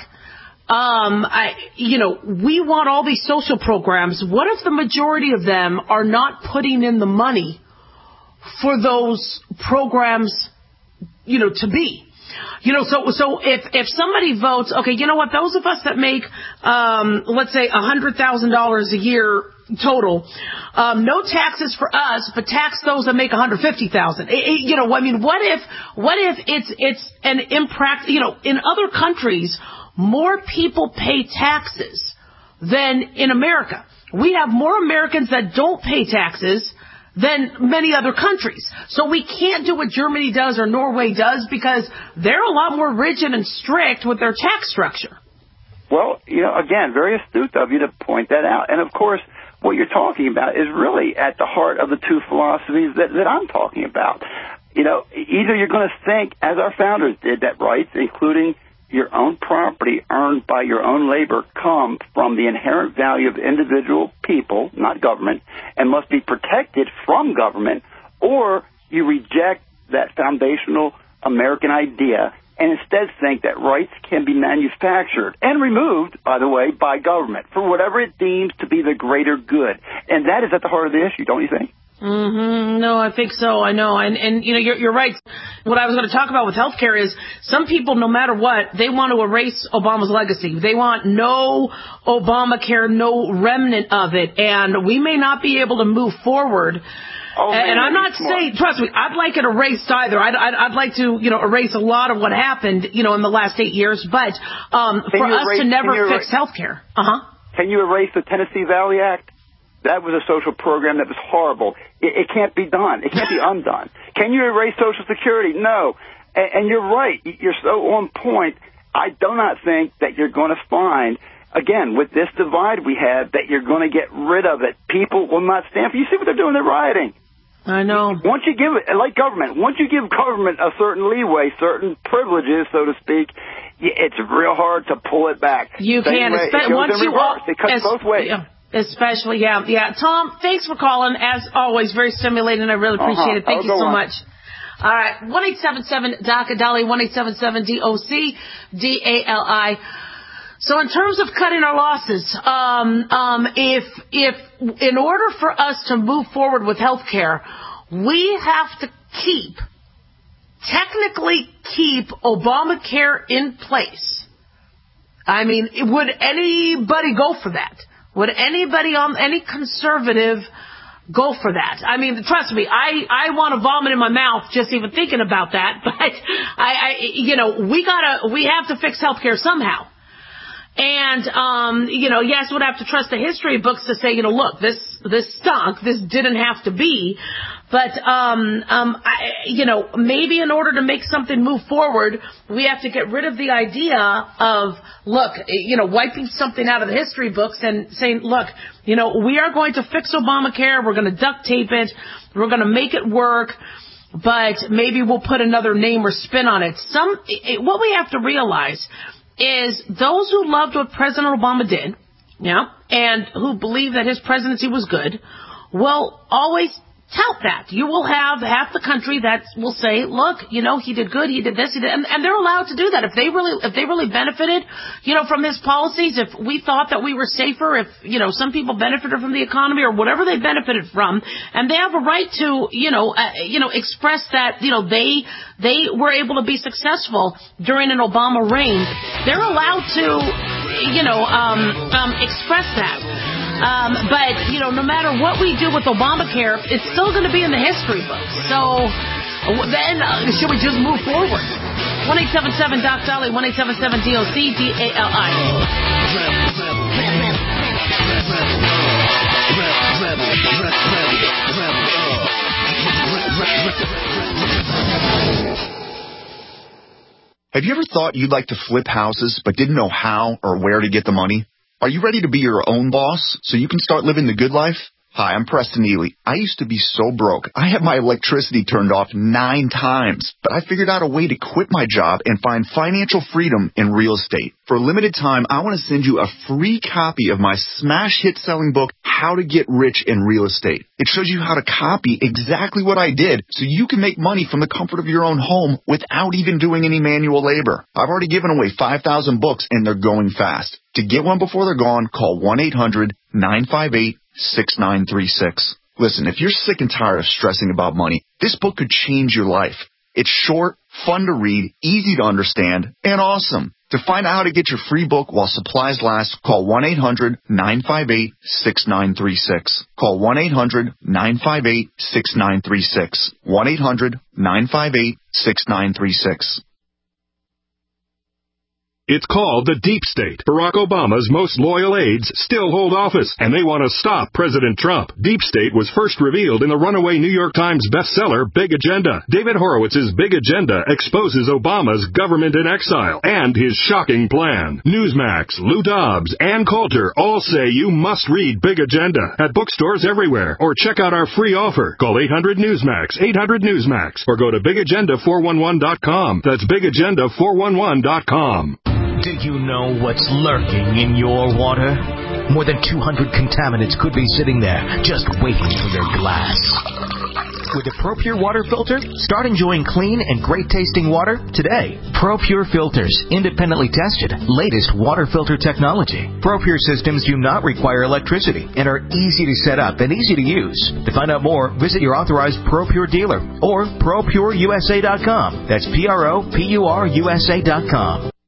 we want all these social programs, what if the majority of them are not putting in the money for those programs, to be? So if somebody votes, okay, you know what, those of us that make, let's say $100,000 a year total, no taxes for us, but tax those that make $150,000. What if it's an impractical, in other countries, more people pay taxes than in America. We have more Americans that don't pay taxes than many other countries. So we can't do what Germany does or Norway does because they're a lot more rigid and strict with their tax structure. Well, again, very astute of you to point that out. And, of course, what you're talking about is really at the heart of the two philosophies that I'm talking about. Either you're going to think, as our founders did, that rights, including your own property earned by your own labor, come from the inherent value of individual people, not government, and must be protected from government, or you reject that foundational American idea and instead think that rights can be manufactured and removed, by the way, by government for whatever it deems to be the greater good. And that is at the heart of the issue, don't you think? No, I think so. I know. And you're right. What I was going to talk about with healthcare is some people, no matter what, they want to erase Obama's legacy. They want no Obamacare, no remnant of it. And we may not be able to move forward. And I'm not saying, trust me, I'd like it erased either. I'd like to, erase a lot of what happened, in the last 8 years. But for us to never fix healthcare. Can you erase the Tennessee Valley Act? That was a social program that was horrible. It can't be done. It can't be undone. Can you erase Social Security? No. And you're right. You're so on point. I do not think that you're going to find, again, with this divide we have, that you're going to get rid of it. People will not stand for it. You see what they're doing? They're rioting. I know. Once you give it, like government, once you give government a certain leeway, certain privileges, so to speak, it's real hard to pull it back. You can. Once you it cuts both ways. Yeah. Especially, yeah. Tom, thanks for calling. As always, very stimulating. I really appreciate it. Thank you so much. All right, 1-877-DOC-DALI, 1-877-DOC-DALI. So in terms of cutting our losses, if in order for us to move forward with healthcare, we have to technically keep Obamacare in place. I mean, would anybody go for that? Would any conservative go for that? I mean, trust me, I want to vomit in my mouth just even thinking about that. But we have to fix healthcare somehow. And yes, we'd have to trust the history books to say, look, this stunk. This didn't have to be. But maybe in order to make something move forward, we have to get rid of the idea of, look, wiping something out of the history books and saying, look, we are going to fix Obamacare. We're going to duct tape it. We're going to make it work. But maybe we'll put another name or spin on it. What we have to realize is those who loved what President Obama did, and who believe that his presidency was good, will always tout that. You will have half the country that will say, look, he did good, he did this, he did, and they're allowed to do that. If they really benefited, from his policies, if we thought that we were safer, if, some people benefited from the economy or whatever they benefited from, and they have a right to, express that, they were able to be successful during an Obama reign, they're allowed to, express that. But, no matter what we do with Obamacare, it's still going to be in the history books. So then should we just move forward? 1-877-DOC-DALI, 1-877-DOC-DALI. Have you ever thought you'd like to flip houses but didn't know how or where to get the money? Are you ready to be your own boss so you can start living the good life? Hi, I'm Preston Ely. I used to be so broke. I had my electricity turned off 9 times, but I figured out a way to quit my job and find financial freedom in real estate. For a limited time, I want to send you a free copy of my smash hit selling book, How to Get Rich in Real Estate. It shows you how to copy exactly what I did so you can make money from the comfort of your own home without even doing any manual labor. I've already given away 5,000 books and they're going fast. To get one before they're gone, call 1-800-958-6936. Listen, if you're sick and tired of stressing about money, this book could change your life. It's short, fun to read, easy to understand, and awesome. To find out how to get your free book while supplies last, call 1-800-958-6936. Call 1-800-958-6936. 1-800-958-6936. It's called the Deep State. Barack Obama's most loyal aides still hold office, and they want to stop President Trump. Deep State was first revealed in the runaway New York Times bestseller, Big Agenda. David Horowitz's Big Agenda exposes Obama's government in exile and his shocking plan. Newsmax, Lou Dobbs, Ann Coulter all say you must read Big Agenda at bookstores everywhere, or check out our free offer. Call 800-NEWSMAX, 800-NEWSMAX, or go to BigAgenda411.com. That's BigAgenda411.com. Do you know what's lurking in your water? More than 200 contaminants could be sitting there, just waiting for your glass. With the ProPure water filter, start enjoying clean and great-tasting water today. ProPure filters, independently tested, latest water filter technology. ProPure systems do not require electricity and are easy to set up and easy to use. To find out more, visit your authorized ProPure dealer or ProPureUSA.com. That's ProPureUSA.com.